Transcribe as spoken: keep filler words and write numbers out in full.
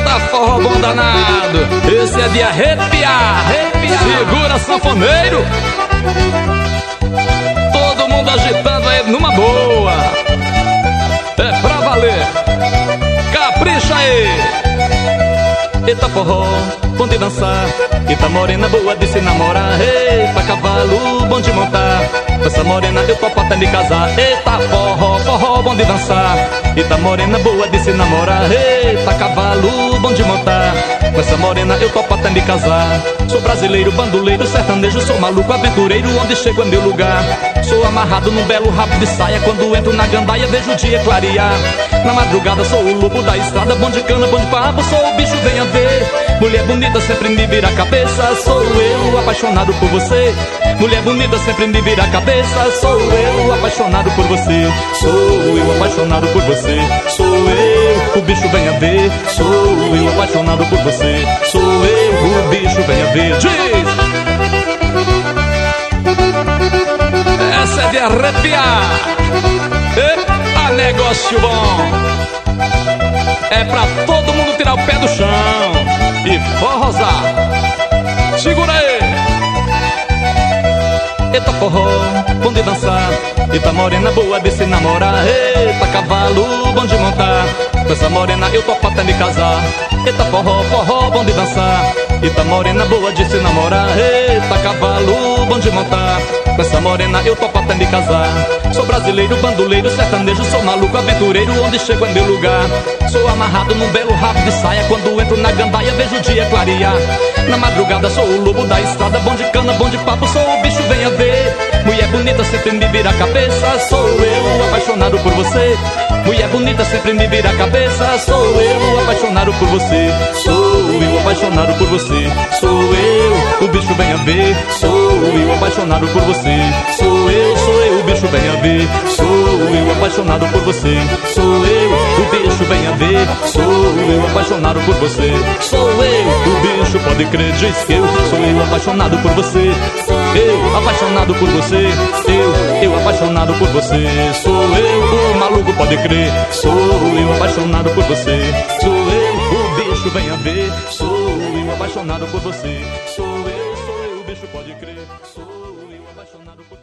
Eita forró bom danado, esse é de arrepiar, arrepiar. Segura sanfoneiro, todo mundo agitando aí numa boa. É pra valer, capricha aí. Eita forró, bom de dançar. Eita morena boa de se namorar. Eita cavalo, bom de montar. Com essa morena eu topo até me casar. Eita forró, forró bom de dançar. Eita morena boa de se namorar. Eita cavalo, bom de montar. Com essa morena eu topo até me casar. Sou brasileiro, bandoleiro, sertanejo. Sou maluco, aventureiro, onde chego é meu lugar. Sou amarrado num belo rabo de saia. Quando entro na gandaia vejo o dia clarear. Na madrugada sou o lobo da estrada. Bom de cana, bom de papo, sou o bicho, venha ver. Mulher bonita sempre me vira a cabeça. Sou eu apaixonado por você. Mulher bonita sempre me vira a cabeça. Sou eu apaixonado por você. Sou eu apaixonado por você. Sou eu, o bicho venha ver. Sou eu apaixonado por você. Sou eu, o bicho venha ver. Diz! Essa é de arrepiar. Eita, negócio bom. É pra todo mundo tirar o pé do chão e forrosar. Segura aí. Eita forró, bom de dançar. Eita morena boa de se namorar. Eita cavalo, bom de montar. Com essa morena eu topo até me casar. Eita forró, forró, bom de dançar. Eita morena boa de se namorar. Eita cavalo, bom de montar. Com essa morena eu topo até me casar. Sou brasileiro, bandoleiro, sertanejo. Sou maluco, aventureiro, onde chego é meu lugar. Sou amarrado num belo rabo de saia. Quando entro na gandaia vejo o dia clarear. Na madrugada sou o lobo da estrada. Bom de cana, bom de papo, sou o bicho, venha ver. Mulher bonita sempre me vira a cabeça. Sou eu apaixonado por você. Mulher bonita sempre me vira a cabeça. Sou eu apaixonado por você. Sou eu apaixonado por você. Sou eu, o bicho, venha ver. Sou eu apaixonado por você. Sou eu, sou eu, o bicho, venha ver. Sou eu apaixonado por você. Sou eu, o bicho, venha ver. Sou eu apaixonado por você. Sou eu, o bicho, pode crer, diz que eu sou eu apaixonado por você. Eu apaixonado por você. Eu, eu apaixonado por você. Sou eu, o maluco, pode crer. Sou eu apaixonado por você. Sou eu, o bicho, venha ver. Sou eu apaixonado por você. Sou eu, sou eu, o bicho, pode crer. Sou eu apaixonado por você.